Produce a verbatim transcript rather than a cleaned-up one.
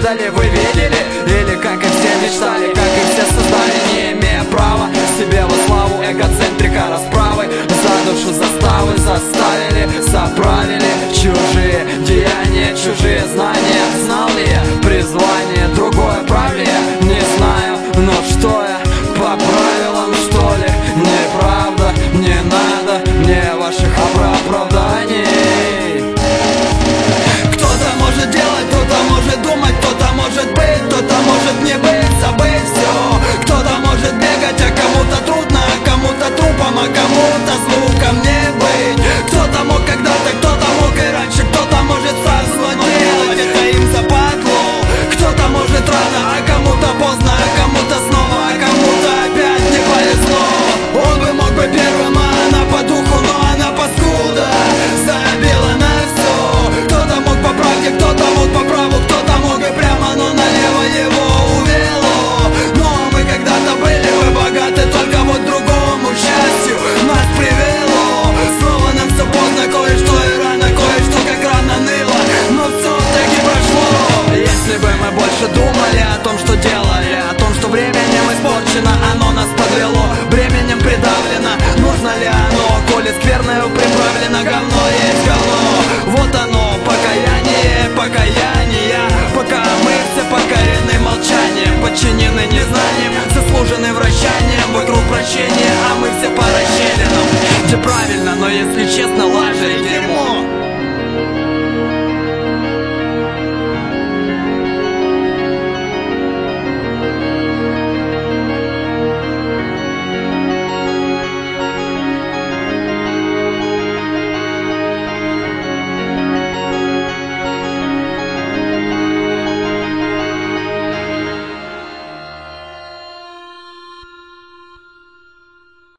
падали, вы видели? Или как и все мечтали, как и все создали, не имея права себе во славу эгоцентрика расправы. За душу заставы заставили, заправили чужие деяния, чужие знания. Знал ли я призвание, другое правее? Не знаю, но что я, по правилам что ли? Неправда, не надо мне ваших оправданий. Кто-то может делать, кто-то может думать, кто-то может быть, кто-то может не быть, забыть все. Кто-то может бегать, а кому-то трудно, а кому-то трупом, а кому-то звуком не быть. Кто-то мог когда-то, кто-то мог и раньше, кто-то может сразу, но делать это им западло. Кто-то может рано, а кому-то поздно, а кому-то снова, а кому-то опять не повезло. Он бы мог быть первым, а она по духу, но она паскуда забила на все. Кто-то мог по правде, кто-то мог по праву, кто-то мог и прямо, но налево его увело. Но мы когда-то были бы богаты, только вот другому счастью нас привело. Снова нам все поздно, кое-что и рано, кое-что как рано ныло, но все-таки прошло. Если бы мы больше думали о том, что делали, о том, что временем испорчено, оно нас подвело, бременем придавлено. Нужно ли оно, коли скверною приправлено, говно есть говно. Вот оно, покаяние, покаяние, пока мы все покорены молчанием, подчинены незнанием, заслужены вращанием вокруг прощения, а мы все по расщелинам. Где правильно, но если честно,